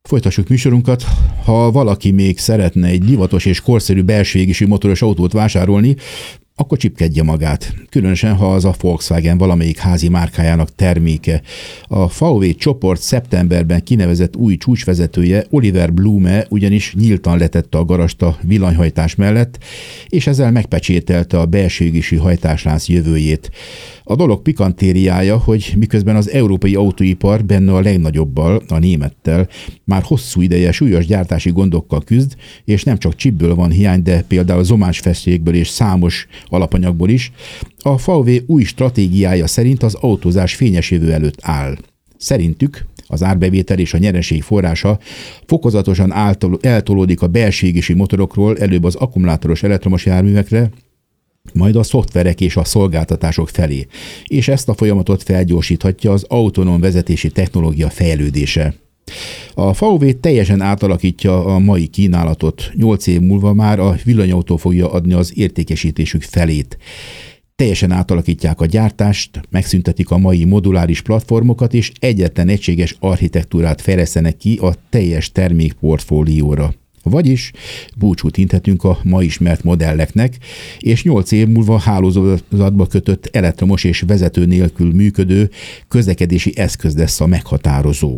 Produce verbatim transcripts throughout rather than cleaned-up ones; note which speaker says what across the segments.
Speaker 1: Folytassuk műsorunkat. Ha valaki még szeretne egy divatos és korszerű belső égésű motoros autót vásárolni, akkor csipkedje magát. Különösen, ha az a Volkswagen valamelyik házi márkájának terméke. A vé vé csoport szeptemberben kinevezett új csúcsvezetője, Oliver Blume ugyanis nyíltan letette a garast a villanyhajtás mellett, és ezzel megpecsételte a belső égésű hajtáslánc jövőjét. A dolog pikantériája, hogy miközben az európai autóipar, benne a legnagyobbal, a némettel, már hosszú ideje súlyos gyártási gondokkal küzd, és nem csak chipből van hiány, de például zomásfeszékből és számos alapanyagból is, a vé vé új stratégiája szerint az autózás fényes jövő előtt áll. Szerintük az árbevétel és a nyereség forrása fokozatosan eltolódik a belső égésű motorokról előbb az akkumulátoros elektromos járművekre, majd a szoftverek és a szolgáltatások felé, és ezt a folyamatot felgyorsíthatja az autonóm vezetési technológia fejlődése. A vé vé teljesen átalakítja a mai kínálatot, nyolc év múlva már a villanyautó fogja adni az értékesítésük felét. Teljesen átalakítják a gyártást, megszüntetik a mai moduláris platformokat, és egyetlen egységes architektúrát fejlesztenek ki a teljes termékportfólióra. Vagyis búcsút inthetünk a ma ismert modelleknek, és nyolc év múlva hálózatba kötött elektromos és vezető nélkül működő közlekedési eszköz lesz a meghatározó.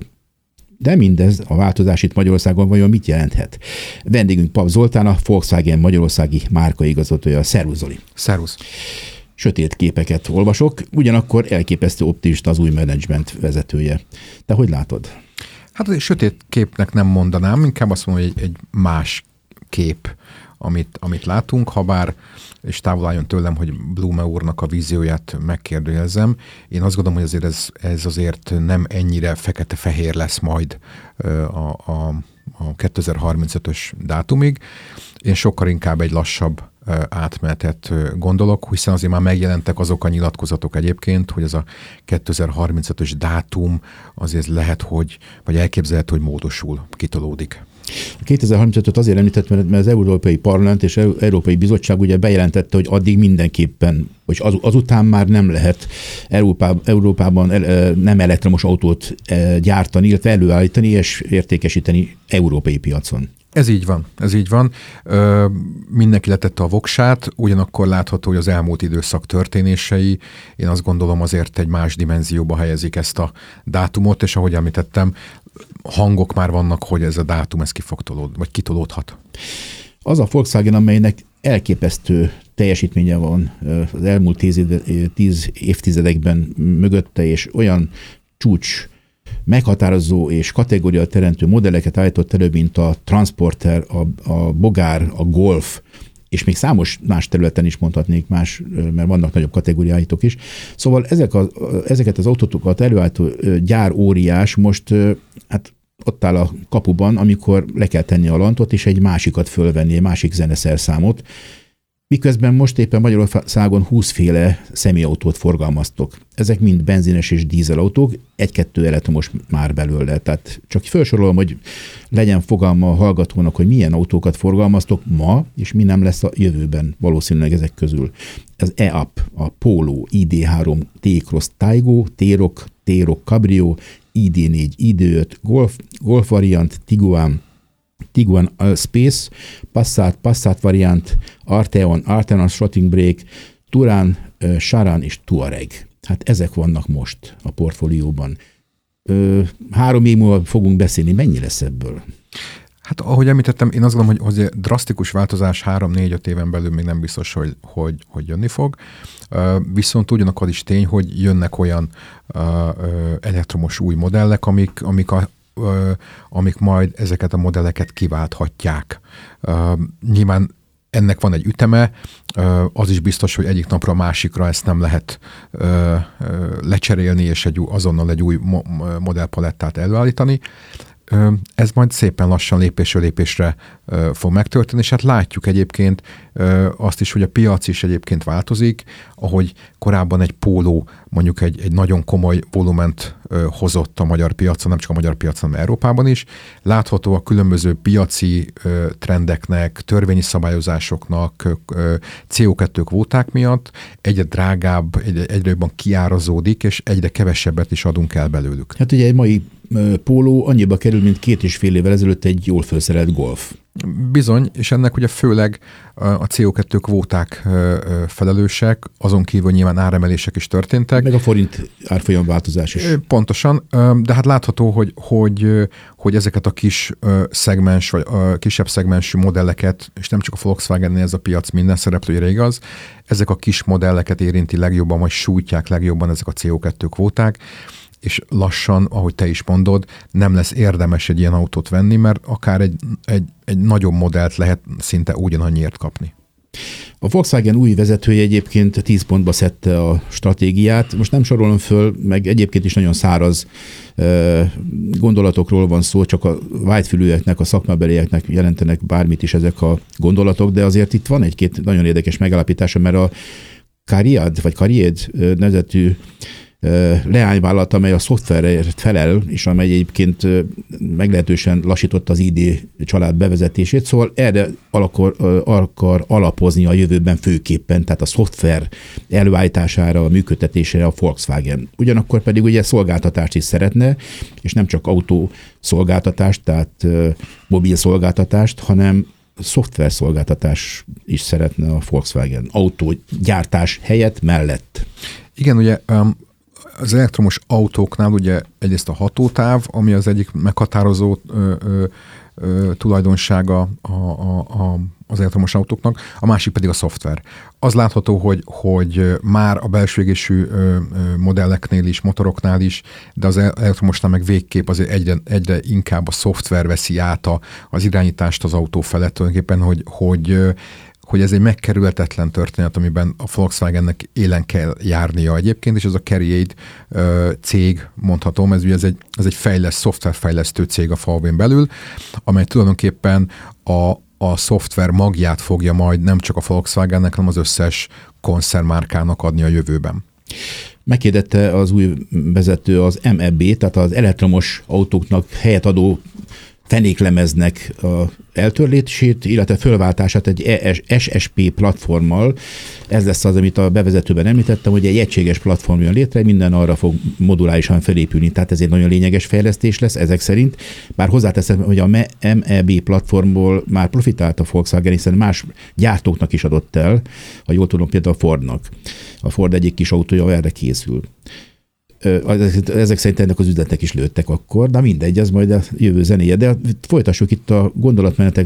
Speaker 1: De mindez a változás itt Magyarországon vajon mit jelenthet? Vendégünk Pap Zoltán, a Volkswagen magyarországi márkaigazgatója. Szervusz, Zoli!
Speaker 2: Szervusz!
Speaker 1: Sötét képeket olvasok, ugyanakkor elképesztő optimista az új menedzsment vezetője. Te hogy látod?
Speaker 2: Hát egy sötét képnek nem mondanám, inkább azt mondom, hogy egy, egy más kép, amit, amit látunk, ha bár, és távol álljon tőlem, hogy Blume úrnak a vízióját megkérdőjelezem. Én azt gondolom, hogy azért ez, ez azért nem ennyire fekete-fehér lesz majd a, a, a kétezer-harmincötös dátumig. Én sokkal inkább egy lassabb átmenetet gondolok, hiszen azért már megjelentek azok a nyilatkozatok egyébként, hogy ez a kétezer-harmincötös dátum azért lehet, hogy, vagy elképzelhető, hogy módosul, kitolódik.
Speaker 1: A kétezer-harmincötöt azért említett, mert az Európai Parlament és az Európai Bizottság ugye bejelentette, hogy addig mindenképpen, vagy az, azután már nem lehet Európában, Európában nem elektromos autót gyártani, illetve előállítani és értékesíteni európai piacon.
Speaker 2: Ez így van, ez így van. Ö, mindenki letette a voksát, ugyanakkor látható, hogy az elmúlt időszak történései, én azt gondolom azért egy más dimenzióba helyezik ezt a dátumot, és ahogy említettem, hangok már vannak, hogy ez a dátum ez ki fog tolódni, vagy kitolódhat.
Speaker 1: Az a Volkswagen, amelynek elképesztő teljesítménye van az elmúlt tíz, tíz évtizedekben mögötte, és olyan csúcs meghatározó és kategória teremtő modelleket állított elő, mint a Transporter, a, a Bogár, a Golf, és még számos más területen is mondhatnék más, mert vannak nagyobb kategóriáitok is. Szóval ezek a, ezeket az autótokat előállító gyár óriás most hát ott áll a kapuban, amikor le kell tenni a lantot, és egy másikat fölvenni, egy másik zeneszerszámot, miközben most éppen Magyarországon húszféle személyautót forgalmaztok. Ezek mind benzines és dízelautók, egy-kettő elektromos már belőle. Tehát csak felsorolom, hogy legyen fogalma a hallgatónak, hogy milyen autókat forgalmaztok ma, és mi nem lesz a jövőben valószínűleg ezek közül. Az e-up, a Polo, i dé három, T-Cross Taigo, T-Roc, T-Roc Cabrio, i dé négy, i dé öt, Golf, Golf variant, Tiguan, Tiguan Space, Passat, Passat variant, Arteon, Arteon Shotting Brake, Touran, Charan és Touareg. Hát ezek vannak most a portfólióban. Három év múlva fogunk beszélni, mennyi lesz ebből?
Speaker 2: Hát ahogy említettem, én azt gondolom, hogy, hogy drasztikus változás három-négy-öt éven belül még nem biztos, hogy, hogy, hogy jönni fog. Viszont ugyanakkor is tény, hogy jönnek olyan elektromos új modellek, amik, amik a amik majd ezeket a modelleket kiválthatják. Nyilván ennek van egy üteme, az is biztos, hogy egyik napra a másikra ezt nem lehet lecserélni, és egy, azonnal egy új modellpalettát előállítani. Ez majd szépen lassan lépésről lépésre fog megtörténni, és hát látjuk egyébként azt is, hogy a piac is egyébként változik, ahogy korábban egy Póló mondjuk egy, egy nagyon komoly volument hozott a magyar piacon, nem csak a magyar piacon, hanem Európában is. Látható a különböző piaci trendeknek, törvényi szabályozásoknak, cé o kettő kvóták miatt egyre drágább, egyre, egyre jobban kiárazódik, és egyre kevesebbet is adunk el belőlük.
Speaker 1: Hát ugye egy mai Polo annyiba kerül, mint két és fél évvel ezelőtt egy jól felszerelt Golf.
Speaker 2: Bizony, és ennek ugye főleg a cé o kettő kvóták felelősek, azon kívül nyilván áremelések is történtek.
Speaker 1: Meg a forint árfolyam változás is.
Speaker 2: Pontosan, de hát látható, hogy, hogy, hogy ezeket a kis szegmens, vagy kisebb szegmensű modelleket, és nem csak a Volkswagen-nél ez a piac minden szereplőjére igaz, ezek a kis modelleket érinti legjobban, vagy sújtják legjobban ezek a cé o kettő kvóták, és lassan, ahogy te is mondod, nem lesz érdemes egy ilyen autót venni, mert akár egy, egy, egy nagyobb modellt lehet szinte ugyanannyiért kapni.
Speaker 1: A Volkswagen új vezetője egyébként tíz pontba szedte a stratégiát. Most nem sorolom föl, meg egyébként is nagyon száraz gondolatokról van szó, csak a vágyfülűeknek, a szakmabelieknek jelentenek bármit is ezek a gondolatok, de azért itt van egy-két nagyon érdekes megállapítása, mert a Cariad, vagy Cariad nevezetű leányvállalat, amely a szoftverért felel, és amely egyébként meglehetősen lassította az i dé család bevezetését, szóval erre alakor, akar alapozni a jövőben főképpen, tehát a szoftver előállítására, a működtetésére a Volkswagen. Ugyanakkor pedig ugye szolgáltatást is szeretne, és nem csak autó szolgáltatást, tehát mobil szolgáltatást, hanem szoftverszolgáltatás is szeretne a Volkswagen autógyártás helyett mellett.
Speaker 2: Igen, ugye um... az elektromos autóknál ugye egyrészt a hatótáv, ami az egyik meghatározó ö, ö, ö, tulajdonsága a, a, a, az elektromos autóknak, a másik pedig a szoftver. Az látható, hogy, hogy már a belső égésű modelleknél is, motoroknál is, de az elektromosnál meg végképp azért egyre, egyre inkább a szoftver veszi át a, az irányítást az autó felett tulajdonképpen, hogy, hogy hogy ez egy megkerülhetetlen történet, amiben a Volkswagennek élen kell járnia egyébként, és ez a Cariad cég, mondhatom, ez, ez egy, ez egy fejleszt, szoftverfejlesztő cég a vé vé-n belül, amely tulajdonképpen a, a szoftver magját fogja majd nem csak a Volkswagennek, hanem az összes koncernmárkának adni a jövőben.
Speaker 1: Megkérdette az új vezető az em e bé, tehát az elektromos autóknak helyet adó fenéklemeznek a eltörlését, illetve fölváltását egy es es pé platformmal. Ez lesz az, amit a bevezetőben említettem, hogy egy egységes platform jön létre, minden arra fog modulálisan felépülni, tehát ez egy nagyon lényeges fejlesztés lesz ezek szerint. Bár hozzáteszem, hogy a em e bé platformból már profitált a Volkswagen, hiszen más gyártóknak is adott el, ha jól tudom, például a Fordnak. A Ford egyik kis autója erre készül. Ezek szerint ennek az üzletek is lőttek akkor, de mindegy, ez majd a jövő zenéje. De folytassuk itt a gondolatmenetek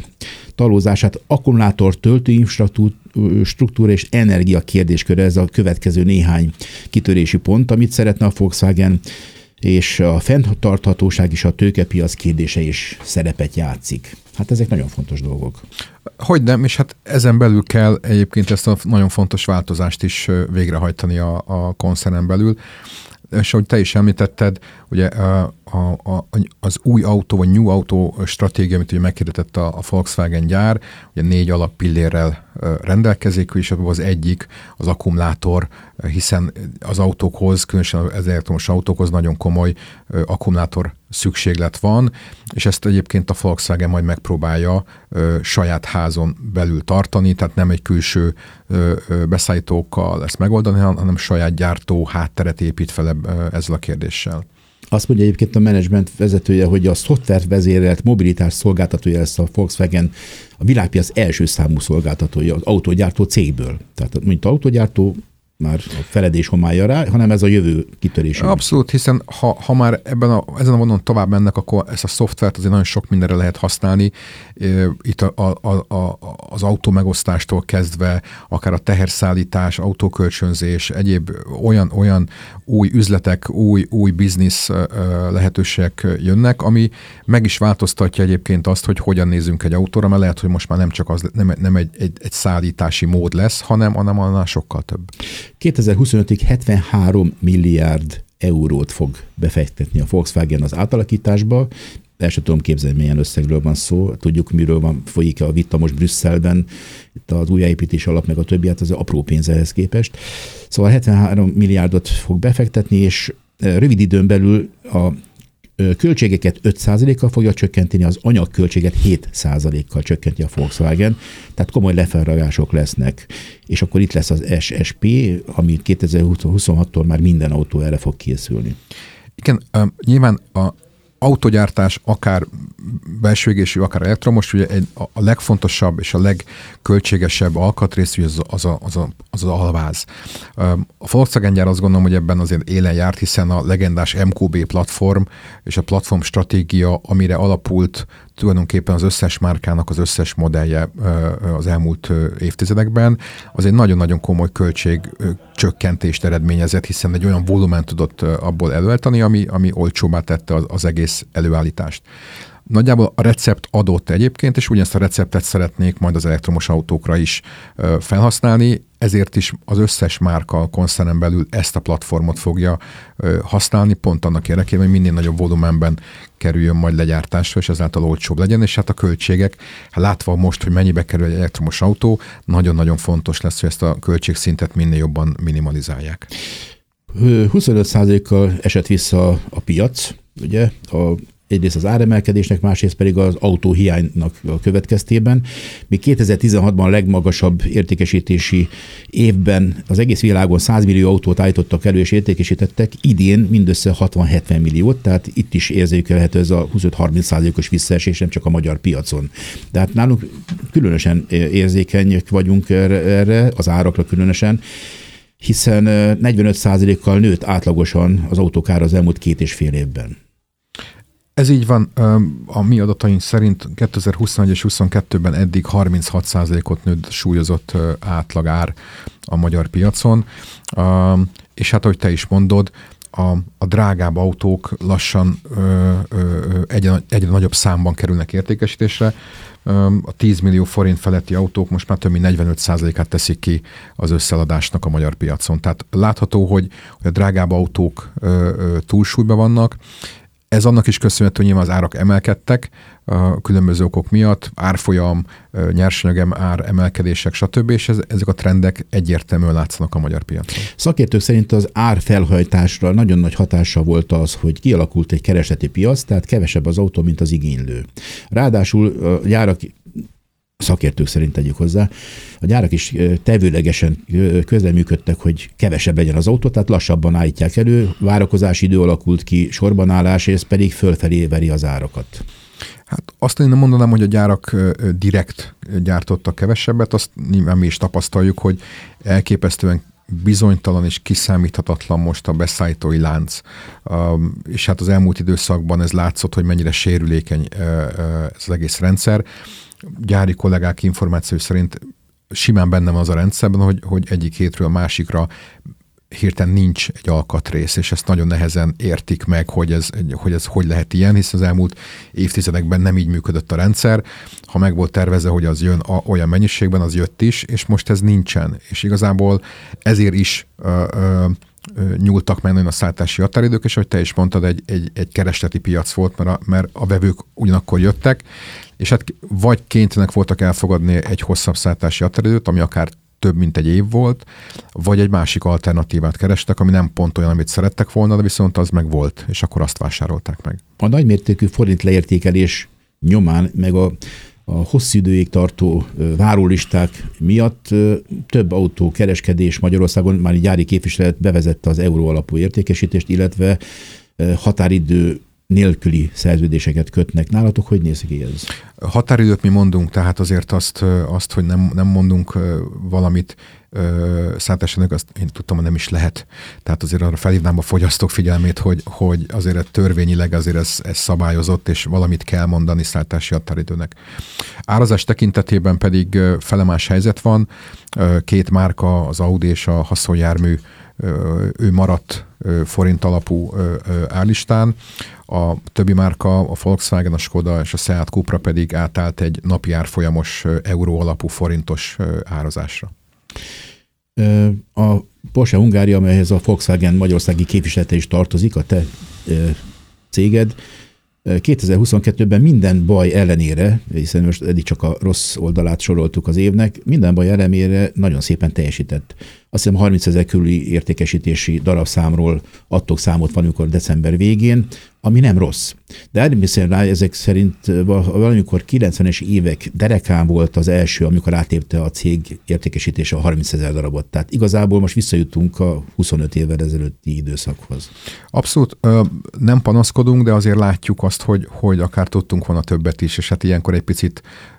Speaker 1: talózását. Akkumulátor, töltőinfrastruktúra és energia kérdésköre, ez a következő néhány kitörési pont, amit szeretne a Volkswagen, és a fenntarthatóság és a tőkepiac kérdése is szerepet játszik. Hát ezek nagyon fontos dolgok.
Speaker 2: Hogy nem, és hát ezen belül kell egyébként ezt a nagyon fontos változást is végrehajtani a, a koncernen belül. És ahogy te is említetted, ugye a, a, a, az új autó, vagy new autó stratégia, amit ugye meghirdetett a, a Volkswagen gyár, ugye négy alappillérrel rendelkezik, és az egyik az akkumulátor, hiszen az autókhoz, különösen az elektromos autókhoz nagyon komoly akkumulátor szükséglet van, és ezt egyébként a Volkswagen majd megpróbálja ö, saját házon belül tartani, tehát nem egy külső ö, ö, beszállítókkal ezt megoldani, hanem saját gyártó hátteret épít fel ezzel a kérdéssel.
Speaker 1: Azt mondja egyébként a menedzsment vezetője, hogy a szoftvervezérelt mobilitás szolgáltatója lesz a Volkswagen a világpiac első számú szolgáltatója az autógyártó cégből. Tehát mint autógyártó már a feledés homálja rá, hanem ez a jövő kitörése.
Speaker 2: Abszolút, hiszen ha, ha már ebben a, ezen a vonalon tovább mennek, akkor ezt a szoftvert azért nagyon sok mindenre lehet használni. Itt a, a, a, az autómegosztástól kezdve, akár a teherszállítás, autókölcsönzés, egyéb olyan, olyan új üzletek, új, új biznisz lehetőségek jönnek, ami meg is változtatja egyébként azt, hogy hogyan nézzünk egy autóra, mert lehet, hogy most már nem csak az, nem, nem egy, egy, egy szállítási mód lesz, hanem, hanem annál sokkal több.
Speaker 1: kétezer-huszonötig hetvenhárom milliárd eurót fog befektetni a Volkswagen az átalakításba. El sem tudom képzelni, milyen összegről van szó. Tudjuk, miről van, folyik a vita most Brüsszelben, itt az újjáépítés alap, meg a többi, hát az apró pénz ehhez képest. Szóval hetvenhárom milliárdot fog befektetni, és rövid időn belül a költségeket öt százalékkal fogja csökkenteni, az anyagköltséget hét százalékkal csökkenti a Volkswagen, tehát komoly lefelragások lesznek. És akkor itt lesz az es es pé, ami kétezer-huszonhattól már minden autó erre fog készülni.
Speaker 2: Egyébként uh, nyilván a autogyártás, akár belső égésű, akár elektromos, ugye egy, a legfontosabb és a legköltségesebb alkatrész az, az, a, az, a, az az alváz. A Volkswagen gyár azt gondolom, hogy ebben azért élen járt, hiszen a legendás em kú bé platform és a platform stratégia, amire alapult tulajdonképpen az összes márkának az összes modellje az elmúlt évtizedekben, az egy nagyon-nagyon komoly költségcsökkentést eredményezett, hiszen egy olyan volumen tudott abból előállítani, ami, ami olcsóbbá tette az, az egész előállítást. Nagyjából a recept adott egyébként, és ugyanezt a receptet szeretnék majd az elektromos autókra is ö, felhasználni, ezért is az összes márka a koncernen belül ezt a platformot fogja ö, használni, pont annak érdekében, hogy minél nagyobb volumenben kerüljön majd legyártásra, és ezáltal olcsóbb legyen, és hát a költségek, hát látva most, hogy mennyibe kerül egy elektromos autó, nagyon-nagyon fontos lesz, hogy ezt a költségszintet minél jobban minimalizálják.
Speaker 1: huszonöt százalékkal esett vissza a piac, ugye, a egyrészt az áremelkedésnek, másrészt pedig az autóhiánynak a következtében. Még kétezer-tizenhatban a legmagasabb értékesítési évben az egész világon száz millió autót állítottak elő és értékesítettek, idén mindössze hatvan-hetven milliót, tehát itt is érzékelhető ez a huszonöt-harminc százalékos visszaesés, nem csak a magyar piacon. Tehát nálunk különösen érzékenyek vagyunk erre, az árakra különösen, hiszen negyvenöt százalékkal nőtt átlagosan az autók ára az elmúlt két és fél évben.
Speaker 2: Ez így van, a mi adataink szerint kétezer-huszonegy és huszonkettőben eddig harminchat százalékot nőtt súlyozott átlagár a magyar piacon, és hát ahogy te is mondod, a, a drágább autók lassan egyre, egyre nagyobb számban kerülnek értékesítésre. A tíz millió forint feletti autók most már több mint negyvenöt százalékát teszik ki az összeladásnak a magyar piacon. Tehát látható, hogy, hogy a drágább autók túlsúlyban vannak. Ez annak is köszönhető, hogy nyilván az árak emelkedtek a különböző okok miatt, árfolyam, nyersanyag ár emelkedések, stb. És ez, ezek a trendek egyértelműen látszanak a magyar piacon.
Speaker 1: Szakértők szerint az ár felhajtásra nagyon nagy hatása volt az, hogy kialakult egy keresleti piac, tehát kevesebb az autó, mint az igénylő. Ráadásul a gyárak, szakértők szerint tegyük hozzá, a gyárak is tevőlegesen közreműködtek, hogy kevesebb legyen az autó, tehát lassabban állítják elő, várakozási idő alakult ki, sorbanállás, és pedig fölfelé veri az árakat.
Speaker 2: Hát azt én nem mondanám, hogy a gyárak direkt gyártottak kevesebbet, azt nyilván mi is tapasztaljuk, hogy elképesztően bizonytalan és kiszámíthatatlan most a beszállítói lánc. És hát az elmúlt időszakban ez látszott, hogy mennyire sérülékeny ez az egész rendszer. Gyári kollégák információi szerint simán benne van az a rendszerben, hogy, hogy egyik hétről a másikra hirtelen nincs egy alkatrész, és ezt nagyon nehezen értik meg, hogy ez, hogy ez hogy lehet ilyen, hiszen az elmúlt évtizedekben nem így működött a rendszer. Ha meg volt tervezve, hogy az jön a, olyan mennyiségben, az jött is, és most ez nincsen. És igazából ezért is ö, ö, nyúltak meg nagyon a szállítási határidők, és ahogy te is mondtad, egy, egy, egy keresleti piac volt, mert a, mert a vevők ugyanakkor jöttek, és hát vagy kénytelenek voltak elfogadni egy hosszabb szállítási határidőt, ami akár több mint egy év volt, vagy egy másik alternatívát kerestek, ami nem pont olyan, amit szerettek volna, de viszont az meg volt, és akkor azt vásárolták meg.
Speaker 1: A nagymértékű forint leértékelés nyomán, meg a, a hosszú időig tartó várólisták miatt több autókereskedés Magyarországon, már gyári képviselet bevezette az euró alapú értékesítést, illetve határidő nélküli szerződéseket kötnek. Nálatok hogy néz ki ez?
Speaker 2: Határidőt mi mondunk, tehát azért azt, azt hogy nem, nem mondunk valamit szállításának, azt én tudtam, hogy nem is lehet. Tehát azért arra felhívnám a fogyasztók figyelmét, hogy, hogy azért törvényileg azért ez, ez szabályozott, és valamit kell mondani szállítási határidőnek. Árazás tekintetében pedig felemás helyzet van. Két márka, az Audi és a haszonjármű, ő maradt forint alapú árlistán. A többi márka, a Volkswagen, a Skoda és a Seat Cupra pedig átállt egy napi árfolyamos euró alapú forintos árazásra.
Speaker 1: A Porsche Hungária, amelyhez a Volkswagen magyarországi képviselete is tartozik, a te céged, kétezer-huszonkettőben minden baj ellenére, hiszen most eddig csak a rossz oldalát soroltuk az évnek, minden baj ellenére nagyon szépen teljesített. Azt hiszem harmincezer körüli értékesítési darabszámról adtok számot valamikor december végén, ami nem rossz. De elmészem rá, ezek szerint valamikor kilencvenes évek derekán volt az első, amikor átépte a cég értékesítése a harmincezer darabot. Tehát igazából most visszajutunk a huszonöt évvel ezelőtti időszakhoz.
Speaker 2: Abszolút nem panaszkodunk, de azért látjuk azt, hogy, hogy akár tudtunk volna többet is, és hát ilyenkor egy picit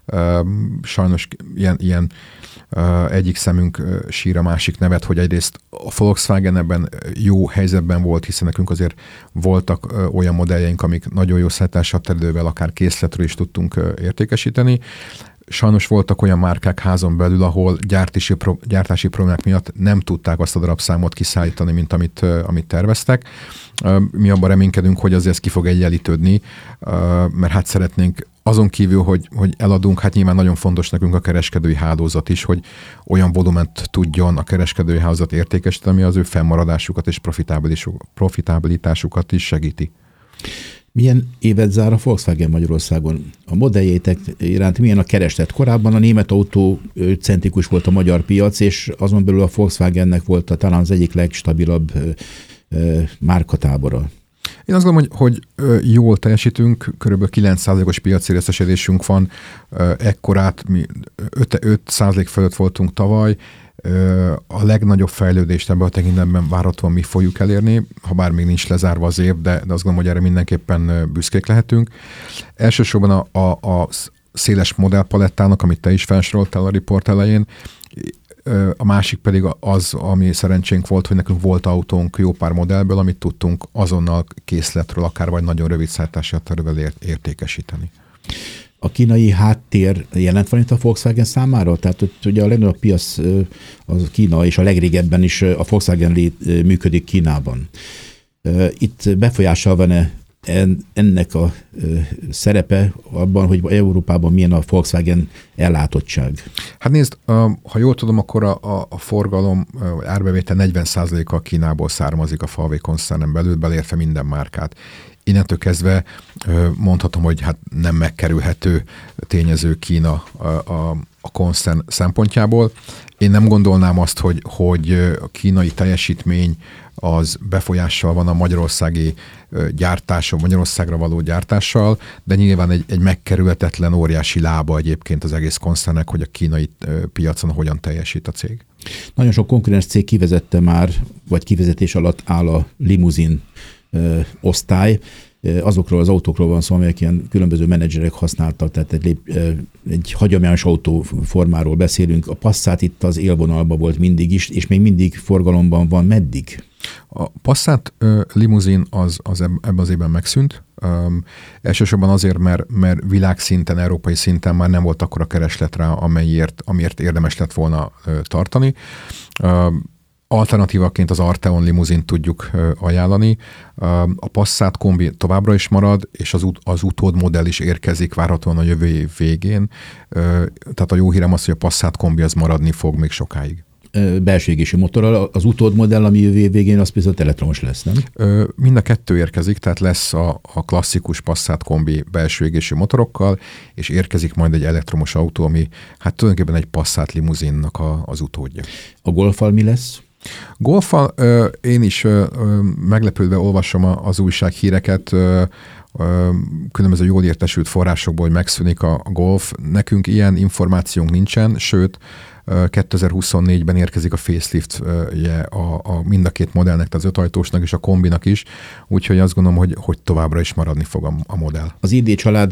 Speaker 2: sajnos ilyen, ilyen egyik szemünk sír a másik nevet, hogy egyrészt a Volkswagen ebben jó helyzetben volt, hiszen nekünk azért voltak olyan modelljeink, amik nagyon jó szállítási határidővel akár készletről is tudtunk értékesíteni. Sajnos voltak olyan márkák házon belül, ahol gyártási, gyártási problémák miatt nem tudták azt a darabszámot kiszállítani, mint amit, amit terveztek. Mi abban reménykedünk, hogy azért ez ki fog egyenlítődni, mert hát szeretnénk azon kívül, hogy, hogy eladunk, hát nyilván nagyon fontos nekünk a kereskedői hálózat is, hogy olyan volument tudjon a kereskedői hálózat értékesíteni, ami az ő fennmaradásukat és profitabilitásukat is segíti.
Speaker 1: Milyen évet zár a Volkswagen Magyarországon? A modelljétek iránt milyen a kereslet? Korábban a német autó centrikus volt a magyar piac, és azon belül a Volkswagennek volt a, talán az egyik legstabilabb márkatábora.
Speaker 2: Én azt gondolom, hogy, hogy jól teljesítünk, kb. kilenc százalékos piaci részesedésünk van, ekkorát mi öt százalék fölött voltunk tavaly, a legnagyobb fejlődést ebben a tekintetben várhatóan mi fogjuk elérni, ha bár még nincs lezárva az év, de, de azt gondolom, hogy erre mindenképpen büszkék lehetünk. Elsősorban a, a, a széles modellpalettának, amit te is felsoroltál a riport elején, a másik pedig az, ami szerencsénk volt, hogy nekünk volt autónk jó pár modellből, amit tudtunk azonnal készletről, akár vagy nagyon rövid szállítási határidővel értékesíteni.
Speaker 1: A kínai háttér jelent van itt a Volkswagen számára? Tehát ugye a legnagyobb piac az Kína, és a legrégebben is a Volkswagen működik Kínában. Itt befolyással van-e ennek a szerepe abban, hogy Európában milyen a Volkswagen ellátottság?
Speaker 2: Hát nézd, ha jól tudom, akkor a, a, a forgalom árbevétel negyven százaléka Kínából származik a vé koncernen belül, belértve minden márkát. Innentől kezdve mondhatom, hogy hát nem megkerülhető tényező Kína a, a, a koncern szempontjából. Én nem gondolnám azt, hogy, hogy a kínai teljesítmény az befolyással van a magyarországi gyártáson, Magyarországra való gyártással, de nyilván egy, egy megkerülhetetlen óriási lába egyébként az egész koncernek, hogy a kínai piacon hogyan teljesít a cég.
Speaker 1: Nagyon sok konkurens cég kivezette már, vagy kivezetés alatt áll a limuzin ö, osztály. Azokról az autókról van szó, amelyek ilyen különböző menedzserek használtak, tehát egy, egy hagyományos autóformáról beszélünk. A Passat itt az élvonalban volt mindig is, és még mindig forgalomban van. Meddig?
Speaker 2: A Passat uh, limuzin az, az ebben az évben megszűnt. Um, elsősorban azért, mert, mert világszinten, európai szinten már nem volt akkora kereslet rá, amelyért, amiért érdemes lett volna uh, tartani. Uh, Alternatívaként az Arteon limuzint tudjuk ajánlani. A Passat kombi továbbra is marad, és az, ut- az utód modell is érkezik várhatóan a jövő év végén. Tehát a jó hírem az, hogy a Passat kombi az maradni fog még sokáig.
Speaker 1: Belső égésű motorral. Az utód modell, ami jövő év végén, az bizony elektromos lesz, nem?
Speaker 2: Mind a kettő érkezik, tehát lesz a, a klasszikus Passat kombi belső égésű motorokkal, és érkezik majd egy elektromos autó, ami hát tulajdonképpen egy Passat limuzinnak a, az utódja.
Speaker 1: A Golffal mi lesz?
Speaker 2: Golffal én is meglepődve olvasom az újsághíreket, különböző jól értesült forrásokból, hogy megszűnik a Golf. Nekünk ilyen információnk nincsen, sőt, kétezer-huszonnégyben érkezik a facelift-je a, a mind a két modellnek, tehát az ötajtósnak és a kombinak is, úgyhogy azt gondolom, hogy, hogy továbbra is maradni fog a, a modell.
Speaker 1: Az i dé család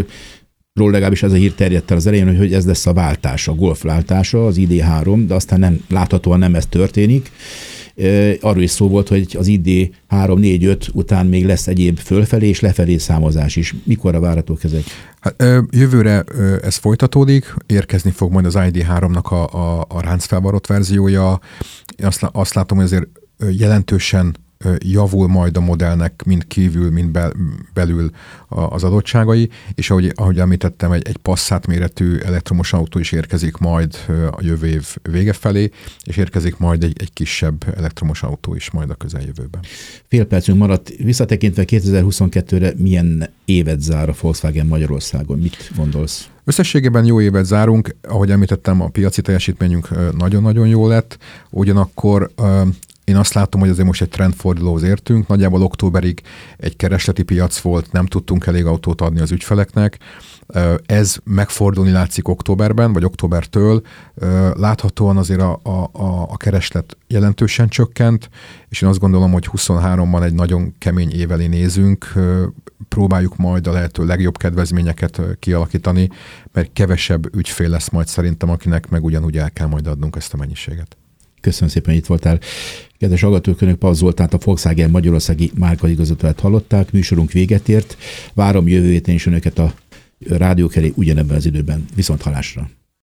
Speaker 1: ról legalábbis ez a hír terjedt el az elején, hogy ez lesz a váltás, a Golf váltása, az i dé három, de aztán nem, láthatóan nem ez történik. Arról is szó volt, hogy az i dé három, négy, öt után még lesz egyéb fölfelé és lefelé számozás is. Mikorra várhatók ezek?
Speaker 2: Hát, jövőre ez folytatódik, érkezni fog majd az i dé háromnak a, a, a ráncfelvarrott verziója. Azt, azt látom, hogy azért jelentősen javul majd a modellnek mind kívül, mind bel, belül az adottságai, és ahogy, ahogy említettem, egy, egy Passat méretű elektromos autó is érkezik majd a jövő év vége felé, és érkezik majd egy, egy kisebb elektromos autó is majd a közeljövőben.
Speaker 1: Fél percünk maradt. Visszatekintve kétezer-huszonkettőre milyen évet zár a Volkswagen Magyarországon? Mit gondolsz?
Speaker 2: Összességében jó évet zárunk, ahogy említettem, a piaci teljesítményünk nagyon-nagyon jó lett, ugyanakkor Én azt látom, hogy azért most egy trendfordulóhoz értünk. Nagyjából októberig egy keresleti piac volt, nem tudtunk elég autót adni az ügyfeleknek. Ez megfordulni látszik októberben, vagy októbertől. Láthatóan azért a, a, a kereslet jelentősen csökkent, és én azt gondolom, hogy huszonháromban egy nagyon kemény év elé nézünk. Próbáljuk majd a lehető legjobb kedvezményeket kialakítani, mert kevesebb ügyfél lesz majd szerintem, akinek meg ugyanúgy el kell majd adnunk ezt a mennyiséget.
Speaker 1: Köszönöm szépen, hogy itt voltál. Kedves hallgatók, Önök Paz Zoltánt, a Volkswagen Magyarországi márkaigazgatóját hallották. Műsorunk véget ért. Várom jövő héten is Önöket a rádió elé ugyanebben az időben. Viszont hallásra.